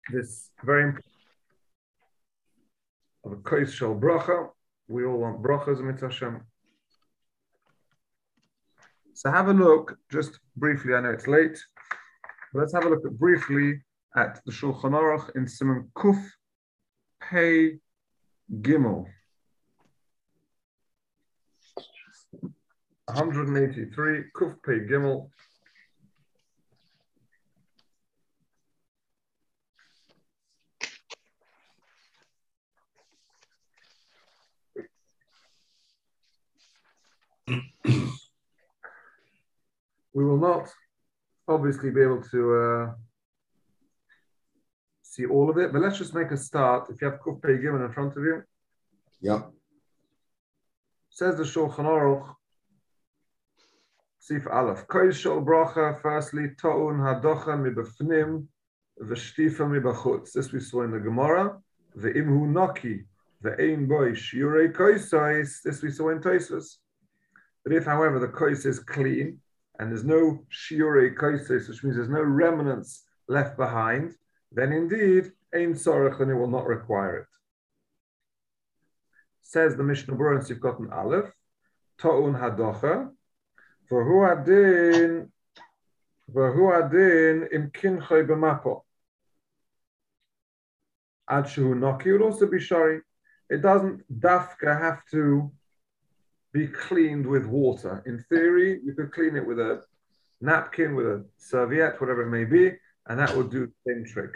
this very important of a kois shel bracha. We all want brachas, mitzvah Hashem. So have a look, just briefly, I know it's late, but let's have a look briefly at the Shulchan Aruch in Siman Kuf Pei Gimel. 183, Kuf Pei Gimel. We will not obviously be able to see all of it, but let's just make a start. If you have Kuf Pei Gimel in front of you. Yeah. Says the Shulchan Aruch, Sif Aleph, Kois Shel Bracha, firstly, Ta'un Hadocha Mibafnim, V'Shtifa Mibachutz. This we saw in the Gemara. Ve'imhu Naki, Ve'ein Boi Shiurei Koisais. This we saw in Tosfos. But if, however, the kois is clean, and there's no shiurei koisos, which means there's no remnants left behind, then indeed, ein tzorech, and it will not require it. Says the Mishnah Berurah in Sivkot Aleph, Ta'un Hadocha, V'hu adin im kinchoi b'mapo. Ad shehu noki would also be shari. It doesn't dafka have to be cleaned with water. In theory, you could clean it with a napkin, with a serviette, whatever it may be, and that would do the same trick.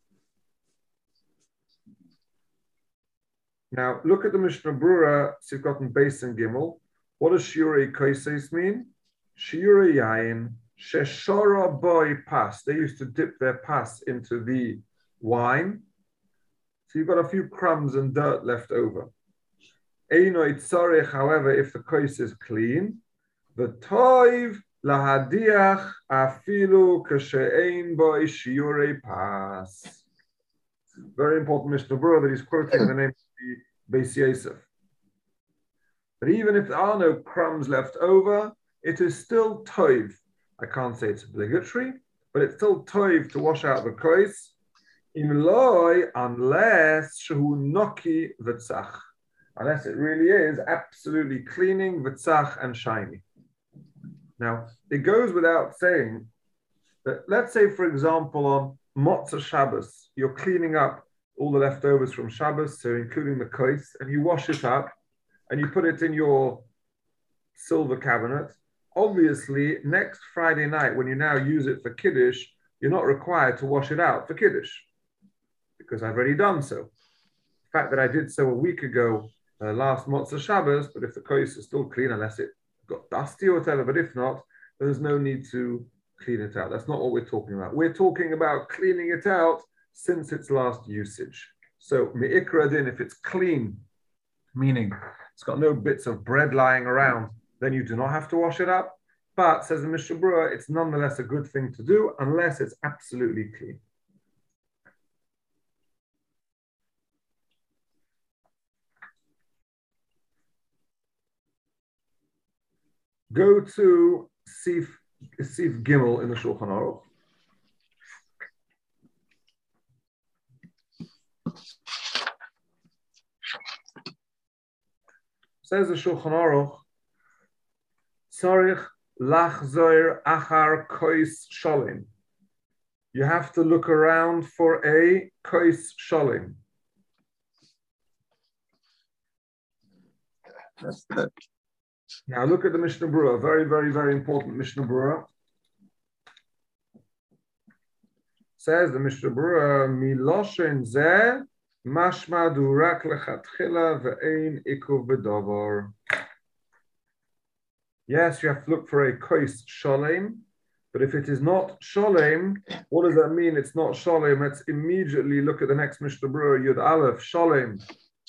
Now, look at the Mishnah Berurah, Sivkot Beis and Gimel. What does shiurei koisos mean? Shiurei yayin, sheshara boi pas. They used to dip their pas into the wine. So you've got a few crumbs and dirt left over. Einoid tzorech, however, if the kois is clean, the toiv lahadiach afilu kashe'ein boi shiurei pas. Very important Mishnah Berurah that he's quoting the name of the Beis Yosef. But even if there are no crumbs left over, it is still toiv. I can't say it's obligatory, but it's still toiv to wash out the kois. Im loy, unless shehu noki v'tzach. Unless it really is absolutely cleaning, v'tzach, and shiny. Now, it goes without saying that, let's say, for example, on Motzah Shabbos, you're cleaning up all the leftovers from Shabbos, so including the kois, and you wash it up, and you put it in your silver cabinet. Obviously, next Friday night, when you now use it for Kiddush, you're not required to wash it out for Kiddush, because I've already done so. The fact that I did so a week ago, last Motzah Shabbos, but if the kois is still clean, unless it got dusty or whatever, but if not, there's no need to clean it out. That's not what we're talking about. We're talking about cleaning it out since its last usage. So, mi'ikra din, if it's clean, meaning it's got no bits of bread lying around, then you do not have to wash it up. But, says the Mishnah Berurah, it's nonetheless a good thing to do unless it's absolutely clean. Go to Sif Gimel in the Shulchan Aruch. Says the Shulchan Aruch, Tzarich lachzoir achar kois sholim. You have to look around for a kois sholim. Now look at the Mishnah Berurah, very, very, very important Mishnah Berurah. Says the Mishnah Berurah, Miloshen zeh mashma durak lechatchila ve'ein ikuv b'davar. Yes, you have to look for a kois sholem, but if it is not sholem, what does that mean? It's not sholem. Let's immediately look at the next Mishnah Berurah, Yud Aleph, sholem.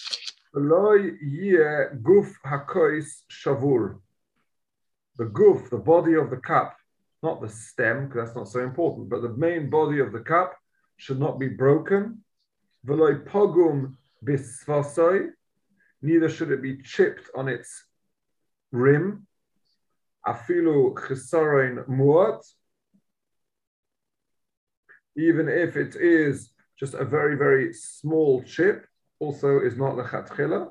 Guf hakois shavur. The guf, the body of the cup, not the stem, because that's not so important, but the main body of the cup should not be broken. V'loi pogum bisvasoi. Neither should it be chipped on its rim. Afilu chisaron muat. Even if it is just a very, very small chip, also is not lechatchila.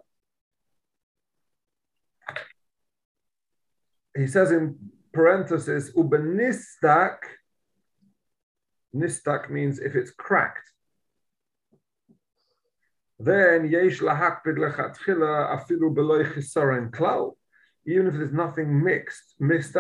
He says in parenthesis, ubenistak, nistak means if it's cracked. Then yesh lahakpid lechatchila afilu beloy chisaron klal. Even if there's nothing missing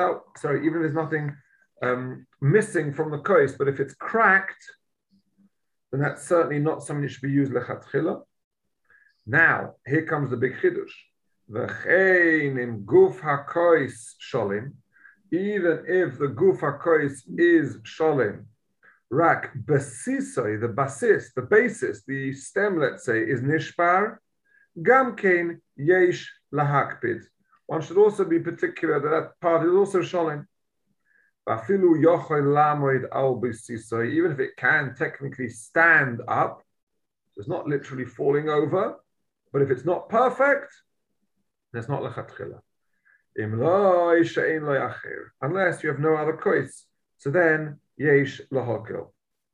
from the kois, but if it's cracked, then that's certainly not something that should be used lechatchila. Now, here comes the big chiddush. V'chein im guf hakois sholim, even if the guf hakois is sholim, rak basisoi, the basis, the basis, the stem, let's say, is nishbar, gam kein yesh lahakpid. One should also be particular that that part is also sholim. Even if it can technically stand up, so it's not literally falling over, but if it's not perfect, then it's not lechatchila. Unless you have no other kois, so then yesh lahakel.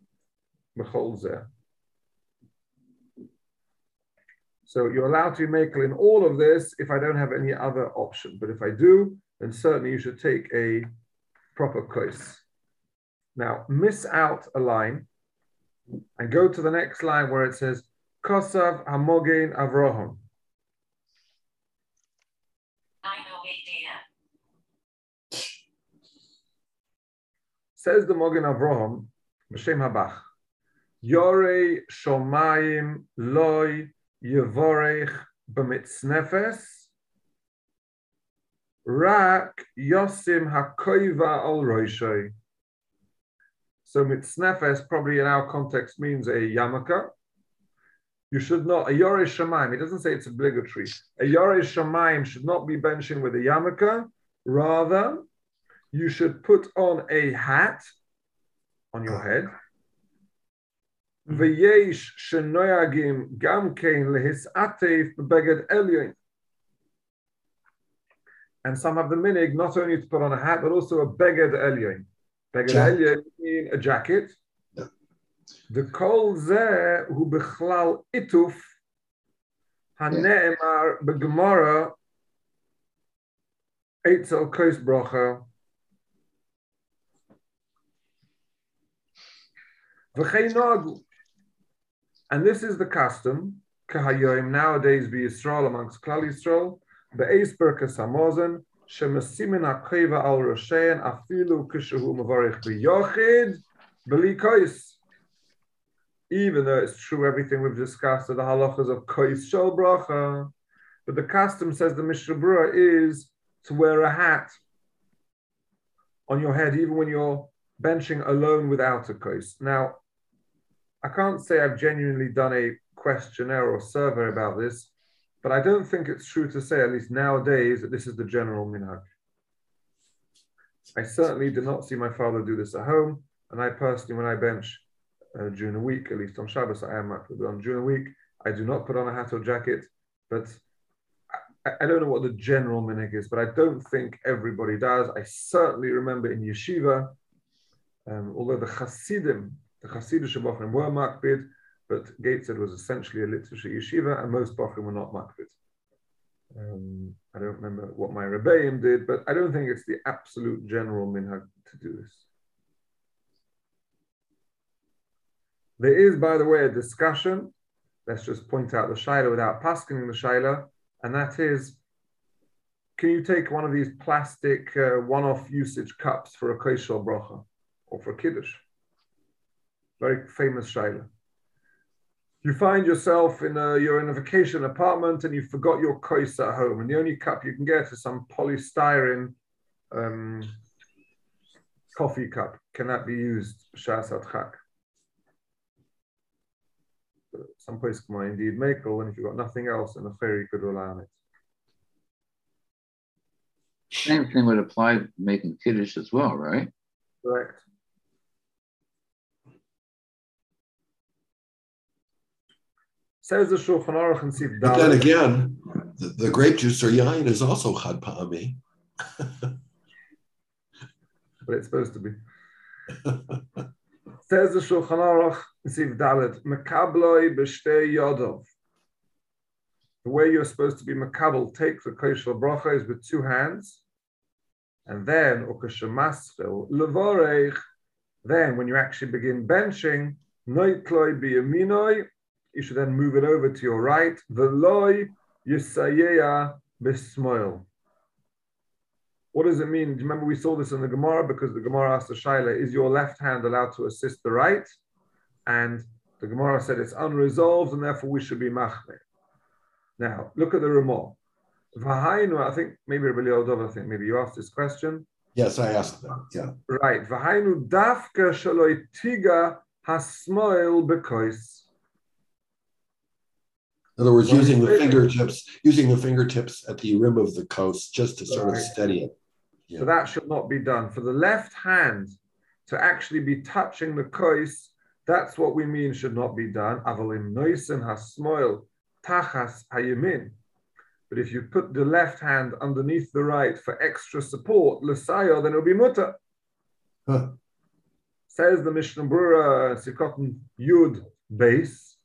So you're allowed to be makel in all of this if I don't have any other option. But if I do, then certainly you should take a proper kois. Now, miss out a line and go to the next line where it says, Kosav Hamogen Avraham. Says the Mogen Avraham, B'Shem Habach, Yorei Shomayim Loi Yevorech B'Mitznefes Rak Yosim Hakoiva Al Roishoi. So Mitznefes probably in our context means a yarmulke. You should not, a Yorei Shomayim, it doesn't say it's obligatory. A Yorei Shomayim should not be benching with a yarmulke. Rather, you should put on a hat on your head. V'yesh shenoyagim gam kein lehisatef b'beged elyon. And some have the minig not only to put on a hat, but also a beged elyon. Beged elyon mean a jacket. The kol zeh hu b'chlal ituf hane'emar b'gemara eitzel kois bracha. And this is the custom, kahayoim nowadays be Yisrael amongst Klal Yisrael, be'eis berkas hamozen, shemasimin hakoiva al roshein afilu kishahu mavarich b'yochid b'li kois. Even though it's true everything we've discussed are the halachas of kois shel bracha, but the custom, says the Mishnah Berurah, is to wear a hat on your head even when you're benching alone without a kois. Now, I can't say I've genuinely done a questionnaire or survey about this, but I don't think it's true to say, at least nowadays, that this is the general minhag. I certainly did not see my father do this at home, and I personally, when I bench during the week, at least on Shabbos, I am during the week, I do not put on a hat or jacket, but I don't know what the general minhag is, but I don't think everybody does. I certainly remember in yeshiva, although the Hasidim Shabachim were makbid, but Gateshead was essentially a literature yeshiva, and most Bachrim were not makbid. I don't remember what my Rebbeim did, but I don't think it's the absolute general minhag to do this. There is, by the way, a discussion. Let's just point out the shaila without paskening the shaila, and that is, can you take one of these plastic one-off usage cups for a koshel bracha or for kiddush? Very famous shaila. You find yourself you're in a vacation apartment and you forgot your kois at home, and the only cup you can get is some polystyrene coffee cup. Can that be used? Shas Adchak. Some places might indeed makel, and if you've got nothing else, then a fairy could rely on it. Same thing would apply to making kiddush as well, right? Correct. Says the Shulchan Aruch and Sif Dalet. But then again, the grape juice or yain is also chad pa'ami. But it's supposed to be. Says the Shulchan Aruch, Siv Dalet, Mekabloi b'shtei yodov. The way you're supposed to be makabel, take the koshel bracha is with two hands, and then ukashemaschil levorech. Then, when you actually begin benching, noitloi biyaminoi, you should then move it over to your right. Veloi yisayeya bismoil. What does it mean? Do you remember we saw this in the Gemara? Because the Gemara asked the Shaila, is your left hand allowed to assist the right? And the Gemara said it's unresolved, and therefore we should be machmir. Now, look at the Ramah. V'hainu, I think maybe Rabbi Yehuda, I think maybe you asked this question. Yes, I asked that. Yeah. Right. V'hainu dafka shaloi tiga hasmoil bekois. In other words, using the fingertips at the rim of the coast just to sort of steady it. Yeah. So that should not be done. For the left hand to actually be touching the kois, that's what we mean should not be done. Avalim noisen hasmoil tachas hayemin. But if you put the left hand underneath the right for extra support, l'sayo, then it'll be mutter. Huh. Says the Mishnah Brura, Sikotan Yud base.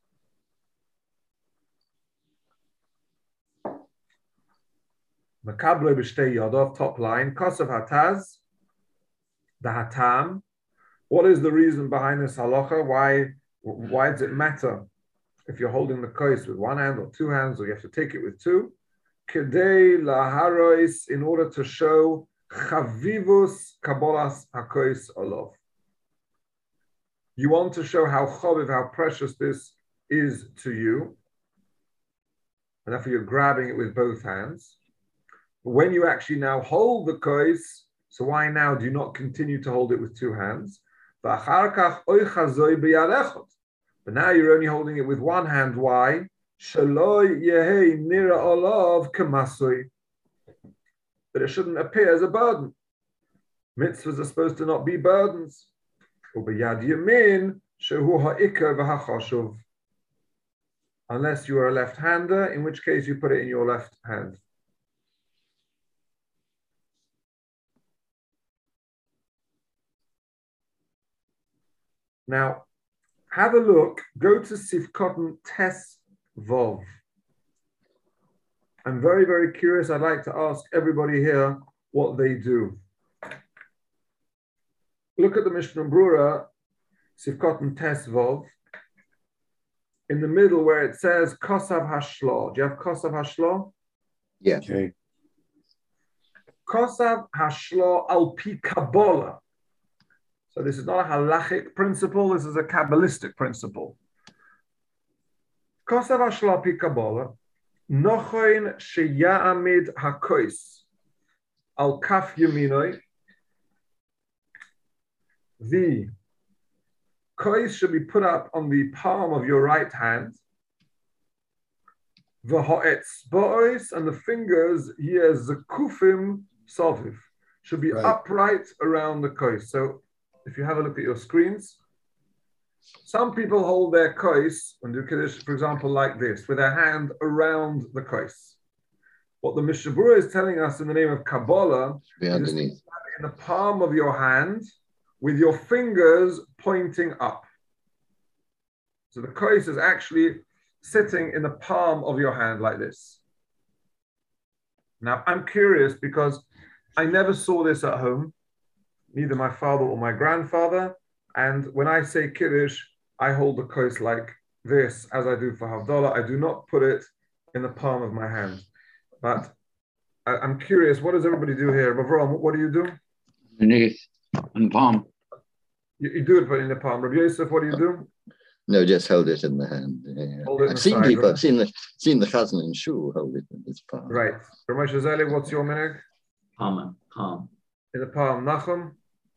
Makable b'shtei yodov, top line. Kosav hataz, the hatam. What is the reason behind this halacha? Why does it matter if you're holding the kois with one hand or two hands, or you have to take it with two? Kedei laharois, in order to show chavivus kabolas hakois olov. You want to show how chaviv, how precious this is to you, and therefore you're grabbing it with both hands. But when you actually now hold the kois, so why now do you not continue to hold it with two hands? But now you're only holding it with one hand. Why? That it shouldn't appear as a burden. Mitzvahs are supposed to not be burdens. Unless you are a left-hander, in which case you put it in your left hand. Now, have a look. Go to Sifkotan Tes Vov. I'm very, very curious. I'd like to ask everybody here what they do. Look at the Mishnah Brura, Sifkotan Tes Vov. In the middle where it says Kosav Hashlo. Do you have Kosav Hashlo? Yeah. Okay. Kosav Hashlo al pi Kabbalah. So this is not a halachic principle, this is a Kabbalistic principle. Kosav Hashlo al pi Kabbalah, Nochoin sheya'amid hakois al kaf yaminoi. The kois should be put up on the palm of your right hand. V'ha'etzba'os, and the fingers, zakufim soviv, should be upright around the kois. So if you have a look at your screens, some people hold their kois and do kiddush, for example, like this, with their hand around the kois. What the Mishnah Brura is telling us in the name of Kabbalah is in the palm of your hand with your fingers pointing up. So the kois is actually sitting in the palm of your hand like this. Now, I'm curious because I never saw this at home, neither my father or my grandfather. And when I say Kiddush, I hold the kois like this, as I do for Havdalah. I do not put it in the palm of my hand. But I'm curious, what does everybody do here? Avram, what do you do? Underneath, in the palm. You do it in the palm. Rabbi Yosef, what do you do? No, just hold it in the hand. Yeah. I've seen people, right? I've seen the chazan in shul hold it in his palm. Right. Ramesh Azali, what's your minhag? Palm. In the palm. Nachum?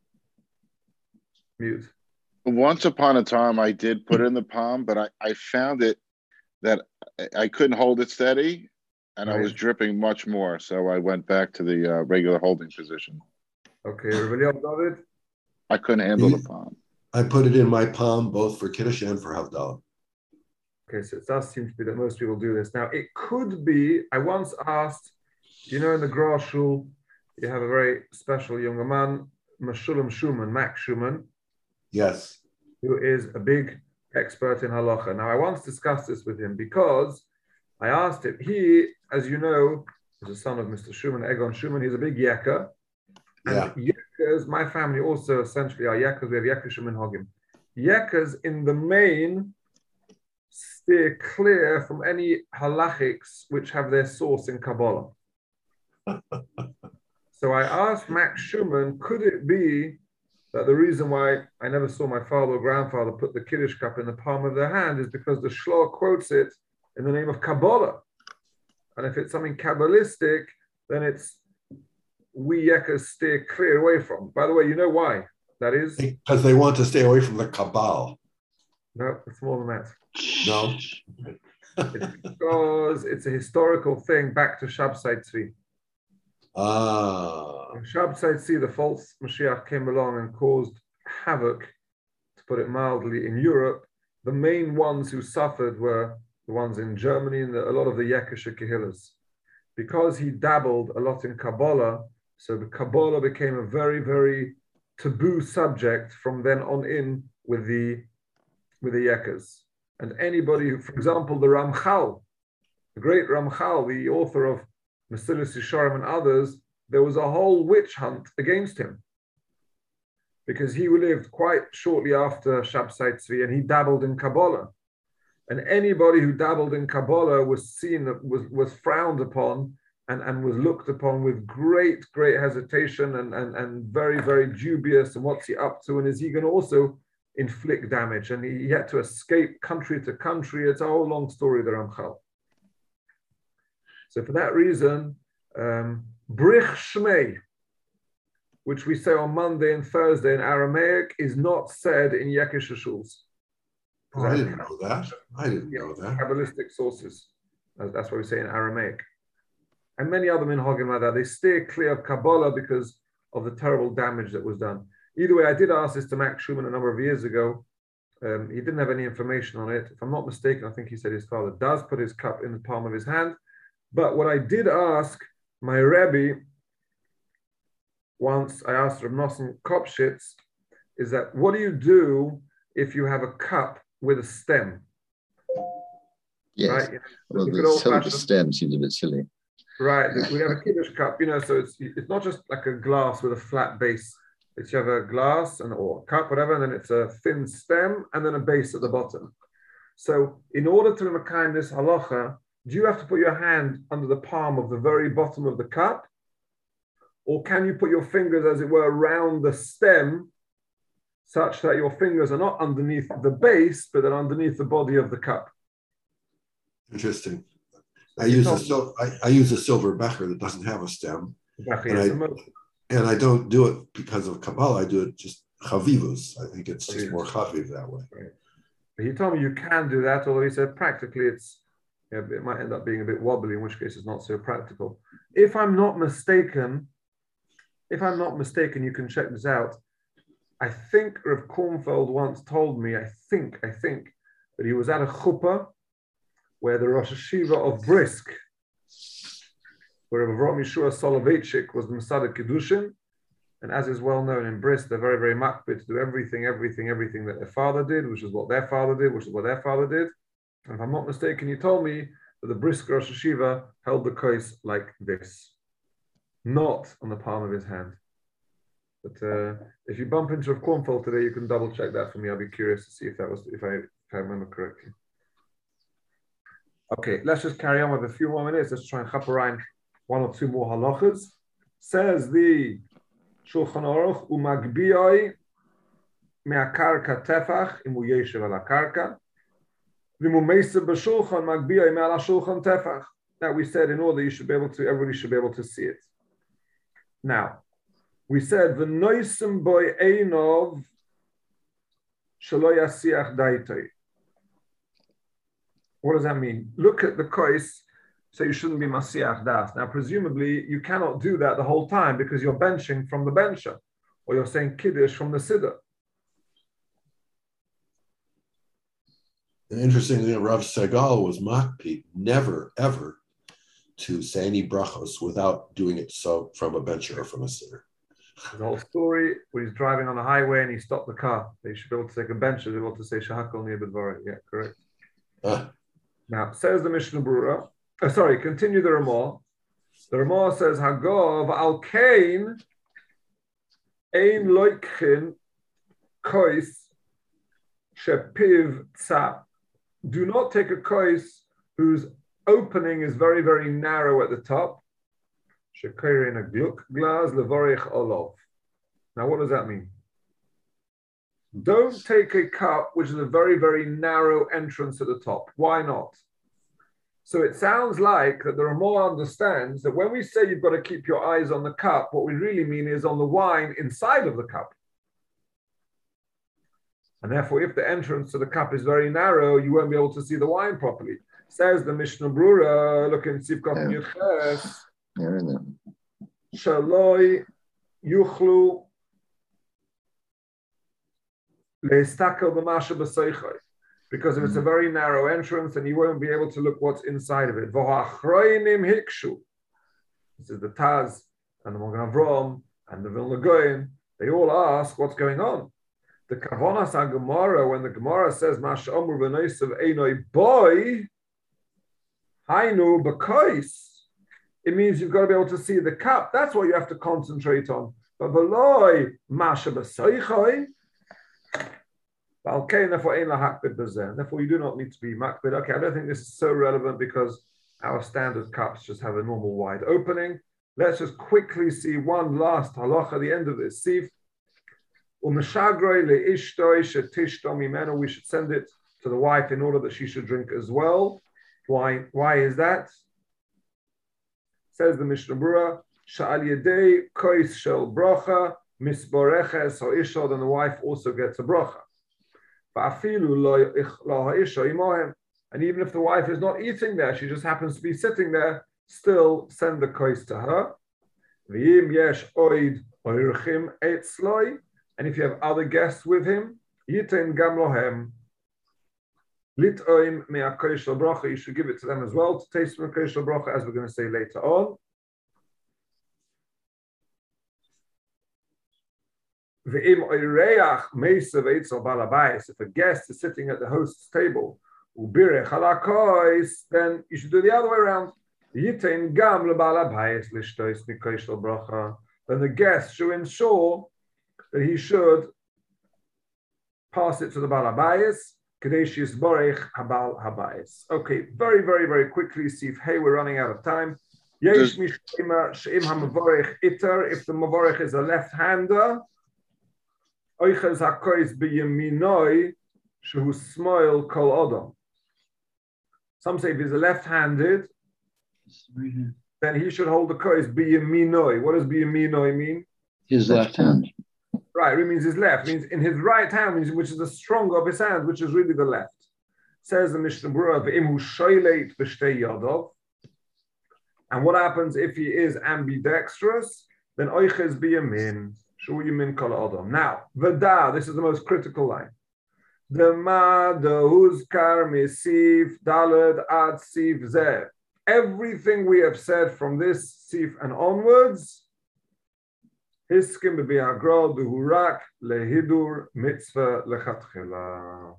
Mute. Once upon a time, I did put it in the palm, but I found it that I couldn't hold it steady, and I was dripping much more. So I went back to the regular holding position. Okay. David? I couldn't handle the palm. I put it in my palm both for Kiddush and for Havdalah. Okay, so it does seem to be that most people do this. Now, it could be, I once asked, in the Gra Shul, you have a very special young man, Meshulam Schumann, Max Schumann. Yes. who is a big expert in halacha. Now, I once discussed this with him because I asked him, he, as you know, is the son of Mr. Schumann, Egon Schumann. He's a big yekker. And yekkers, my family also essentially are yekkers. We have yekkers Schumann Hogim. Yekkers in the main steer clear from any halachics which have their source in Kabbalah. So I asked Max Schumann, could it be that the reason why I never saw my father or grandfather put the Kiddush cup in the palm of their hand is because the Shloh quotes it in the name of Kabbalah. And if it's something Kabbalistic, then it's we Yekkers steer clear away from. By the way, you know why that is? Because they want to stay away from the Kabbal. No, it's more than that. No? It's because it's a historical thing back to Shabtai Tzvi. When Shabtai Tzvi, the false Mashiach, came along and caused havoc, to put it mildly, in Europe, the main ones who suffered were the ones in Germany and a lot of the Yekishe Kehillas. Because he dabbled a lot in Kabbalah, so the Kabbalah became a very, very taboo subject from then on in with the Yekkers. And anybody who, for example, the Ramchal, the great Ramchal, the author of Mesilas Yesharim and others, there was a whole witch hunt against him because he lived quite shortly after Shabtai Tzvi and he dabbled in Kabbalah. And anybody who dabbled in Kabbalah was seen, was frowned upon and was looked upon with great, great hesitation and very, very dubious. And what's he up to? And is he going to also inflict damage? And he had to escape country to country. It's a whole long story, the Ramchal. So for that reason, Brich Shmei, which we say on Monday and Thursday in Aramaic, is not said in Yekish shuls. Oh, I didn't know that. I didn't know that. Kabbalistic sources. That's what we say in Aramaic. And many other minhagim like that. They steer clear of Kabbalah because of the terrible damage that was done. Either way, I did ask this to Max Schumann a number of years ago. He didn't have any information on it. If I'm not mistaken, I think he said his father does put his cup in the palm of his hand. But what I did ask my Rebbe, once I asked Reb Nosson Kopshitz, is that what do you do if you have a cup with a stem? Yes. Right? Well, the stem seems a bit silly. Right. We have a Kiddush cup, so it's not just like a glass with a flat base. It's you have a glass or a cup, whatever, and then it's a thin stem and then a base at the bottom. So in order to make this halacha, do you have to put your hand under the palm of the very bottom of the cup? Or can you put your fingers, as it were, around the stem such that your fingers are not underneath the base, but they're underneath the body of the cup? Interesting. I use a silver becher that doesn't have a stem. And I don't do it because of Kabbalah. I do it just chavivus. I think it's just more chaviv that way. Right. But he told me you can do that, although he said practically it might end up being a bit wobbly, in which case it's not so practical. If I'm not mistaken, you can check this out. I think Rav Kornfeld once told me, I think that he was at a chuppah where the Rosh Hashiva of Brisk, where Rav Avraham Yeshua Soloveitchik was the Masada Kiddushin, and as is well known in Brisk, they're very, very makbid to do everything that their father did, which is what their father did, And if I'm not mistaken, he told me that the Brisk Rosh Hashiva held the kos like this, not on the palm of his hand. But if you bump into Rav Kornfeld today, you can double check that for me. I'll be curious to see if I remember correctly. Okay, let's just carry on with a few more minutes. Let's try and chaperine one or two more halachas. Says the Shulchan Aruch, umagbiyoi me'akarka tefach imu yeshev ala karka v'mu meisa b'shulchan magbiyoi me'ala shulchan tefach. That we said in order everybody should be able to see it. Now, we said v'noisem boy einov shelo yasiach daitoi. What does that mean? Look at the kos, so you shouldn't be masiach das. Now, presumably, you cannot do that the whole time because you're benching from the bencher, or you're saying kiddush from the siddur. Interestingly, Rav Segal was makpid never, ever to say any brachos without doing it so from a bencher or from a siddur. There's a whole story where he's driving on the highway and he stopped the car. They should be able to take a bench to be able to say Shahakal Nir B'dvarei. Yeah, correct. Now, says the Mishnah Brura. Continue the Ramah. The Ramah says, Hagov al kain ein loikhin kois shepiv tzap. Do not take a kois whose opening is very, very narrow at the top. Shekirin a gluk glaz levorich olov. Now, what does that mean? Don't take a cup which is a very, very narrow entrance at the top. Why not? So it sounds like that the Ramah understands that when we say you've got to keep your eyes on the cup, what we really mean is on the wine inside of the cup. And therefore, if the entrance to the cup is very narrow, you won't be able to see the wine properly. Says the Mishnah Brura, look in Sivkot Yudches, Shaloi Yuchlu Leistakel B'Masha B'Seichai. Because if it's a very narrow entrance, then you won't be able to look what's inside of it. Hikshu. This is the Taz and the Magen Avraham and the Vilna Gaon. They all ask what's going on. The Kavonas HaGemara, when the Gemara says Masha Omru V'Noisav Einoi Boy Hainu B'Kois, it means you've got to be able to see the cup. That's what you have to concentrate on. But V'Loi Masha B'Seichai. Therefore, you do not need to be makbid. Okay, I don't think this is so relevant because our standard cups just have a normal wide opening. Let's just quickly see one last halacha at the end of this. See, we should send it to the wife in order that she should drink as well. Why is that? Says the Mishnah Brura, Sha'al yedei kois shel bracha misboreches ha'ishod, and the wife also gets a bracha. And even if the wife is not eating there, she just happens to be sitting there, still send the kois to her. And if you have other guests with him, you should give it to them as well, to taste from the kois shel bracha, as we're going to say later on. If a guest is sitting at the host's table, then you should do the other way around. Then the guest should ensure that he should pass it to the balabayis. Okay, very, very, very quickly, see, hey, we're running out of time. If the mavorech is a left-hander, some say if he's left-handed, then he should hold the kois biyaminoi. What does biyaminoi mean? His left hand. Right, it means his left. It means in his right hand, which is the stronger of his hand, which is really the left. Says the Mishnah Brura, and what happens if he is ambidextrous? Then oiches biyamin. Now, Vada, this is the most critical line. The ma the huzkar misif dalad ad sif zeh. Everything we have said from this sif and onwards, hiskim bebiagro duhurak lehidur mitzvah lechatchila.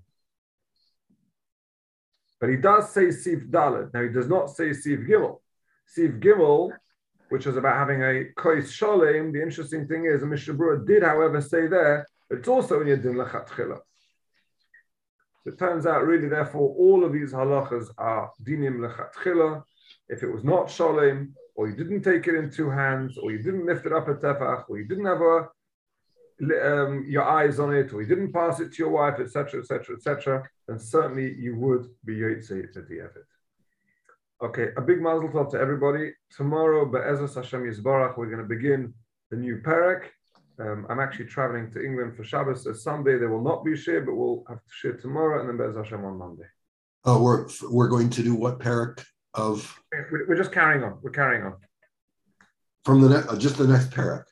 But he does say sif dalad. Now he does not say sif gimel. Sif gimel, which is about having a kois sholem. The interesting thing is, the Mishnah Brura did, however, say there that it's also in yedin lechatchila. It turns out, really, therefore, all of these halachas are dinim lechatchila. If it was not sholem, or you didn't take it in two hands, or you didn't lift it up a tefach, or you didn't have your eyes on it, or you didn't pass it to your wife, etc., etc., etc., then certainly you would be yotzei b'diavad. Okay, a big mazel tov to everybody. Tomorrow, Be'ezras Hashem Yisbarach, we're going to begin the new parak. I'm actually traveling to England for Shabbos, so Sunday there will not be shir, but we'll have to shir tomorrow, and then Be'ezras Hashem on Monday. We're going to do what parak of? We're just carrying on. We're carrying on From the just the next parak.